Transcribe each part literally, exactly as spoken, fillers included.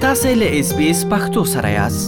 تاسو له اس بي اس پختو سره یاست.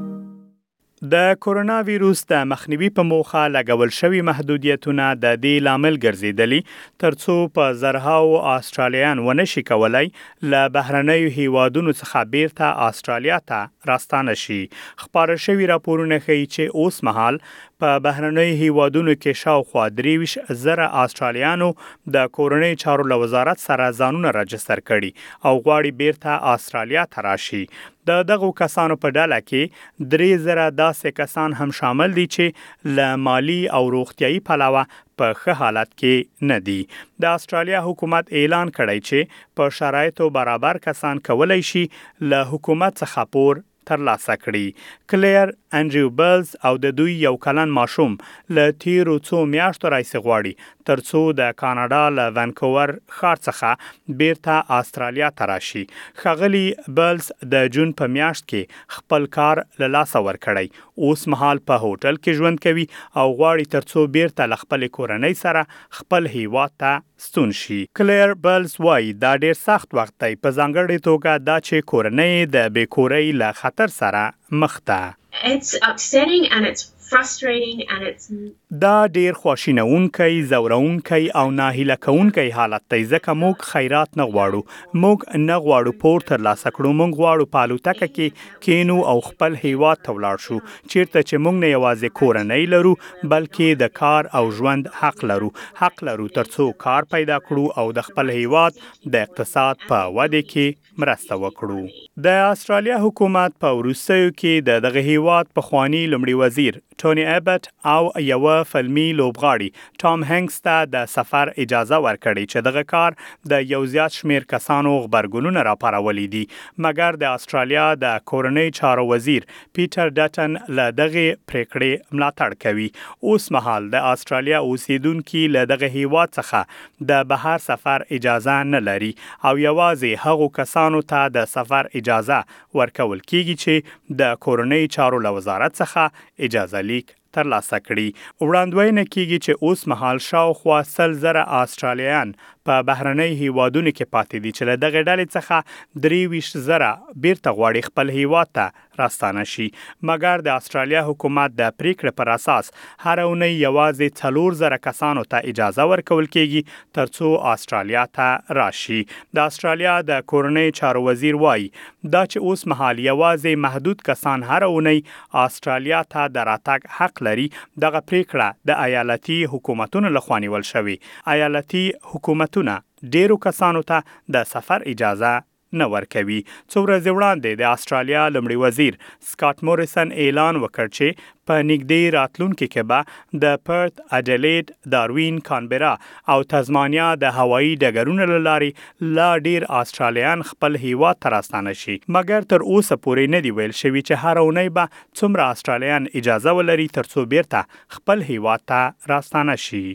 د کورونا ویروس د مخنیوي په موخه لګول شوی محدودیتونه د دې لامل ګرځیدلی ترڅو په زرهاو استرالیان ونشي کولای له بهرنیو هیوادونو څخه بیرته استرالیا ته راستانه شي. خبر شوی راپورونه ښیي چې اوس مهال په بهرنیو هیوادونو کې شاوخوا درویش زره استرالیانو د کورنۍ چارو له وزارت سره ځانونه راجستر کړي او غواړي بیرته استرالیا ته راشي. د دغو کسانو په ډله کې درې زره داسې کسان هم شامل دي چې له مالی او روغتیايي پلوه په ښه حالت کې نه دي. د استرالیا حکومت اعلان کړی چې په شرایطو برابر کسان کولای شي له حکومت څخه پور ترلاسه کړي. کلیر انډریو بلز او د دوی یو کلن ماشوم له تیرو څو میاشتو راهیسې غواړي ترڅو د کاناډا له وانکوور ښار څخه بیرته استرالیا ته راشي. ښاغلي بلز د جون په میاشت کې خپل کار له لاسه ورکړی. اوس مهال په هوټل کې ژوند کوي او غواړي ترڅو بیرته له خپلې کورنۍ سره خپل هیواد ته ستون شي. کلیر بلز وایي دا ډیر سخت وخت دی، په ځانګړې توګه دا چې کورنۍ د بېکورۍ له خطر سره مخ ده. It's upsetting and it's frustrating and it's دا ډیر خواشینونکی، زورونکی او ناهیله کوونکی حالت دی، ځکه موږ خیرات نه غواړو. موږ نه غواړو پور ترلاسه کړو. موږ غواړو په الوتکه کې کینو او خپل هیواد ته ولاړ شو، چیرته چې موږ نه یوازې کورنۍ لرو بلکې د کار او ژوند حق لرو. حق لرو ترڅو کار پیدا کړو او د خپل هیواد د اقتصاد په وده کې مرسته وکړو. د استرالیا حکومت په وروستیو کې د دغه هیواد پخوانی لومړي وزیر ټونی ایبټ او یو فلمي لوبغاړي ټام هینکس ته د سفر اجازه ورکړي چې دغه کار د یو زیات شمیر کسانو خبرګونونه راپارولي دي. مګر د استرالیا د کورنۍ چارو وزیر پیټر ډټن له دغه پریکړې ملاتړ کوي. اوس مهال د استرالیا اوسیدونکو له دغه هیواد څخه د بهر سفر اجازه نه لري او یوازې هغو کسانو ته د سفر اجازه ورکول کیږي چې د کورنۍ چارو له وزارت څخه اجازه لیک ترلاسه کړي. وړاندوینه کیږي چې اوس مهال شاوخوا سل زره استرالیان په بهرنۍ هیوادونو کې پاتې دي چې له دغه ډلې څخه درویشت زره بیرته غواړي خپل هیواد ته راستانه شي. مګر د استرالیا حکومت د پریکړې پر اساس هر اونۍ یوازې څلور زره کسانو ته اجازه ورکول کیږي ترڅو استرالیا ته راشي. د استرالیا د کورنۍ چارو وزیر وایي دا چې اوس مهال یوازې محدود کسان هر اونۍ استرالیا ته د راتګ حق لري. دغه پریکړه د ایالتي حکومتونو لخوا نیول شوې. ایالتي حکومتونه ډیرو کسانو ته د سفر اجازه نه ورکوي. څو ورځې وړاندې د استرالیا لومړي وزیر سکاټ موریسن اعلان وکړ چې په نږدې راتلونکي کې به د پرت، اډلېډ، داروین، کانبرا او تزمانیا د هوایي ډګرونو له لارې لا ډیر استرالیان خپل هیواد ته راستانه شي. مګر تر اوسه پورې نه دی ویل شوی چې هر اونۍ به څومره استرالیان اجازه ولري ترڅو بیرته خپل هیواد ته راستانه شي.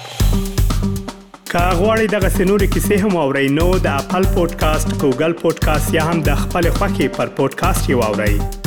که غواړئ دغه سنوري کیسې هم واورئ نو د اپل پودکاسټ، ګوګل پودکاسټ یا هم د خپل خوښې پر پودکاسټ یې واورئ.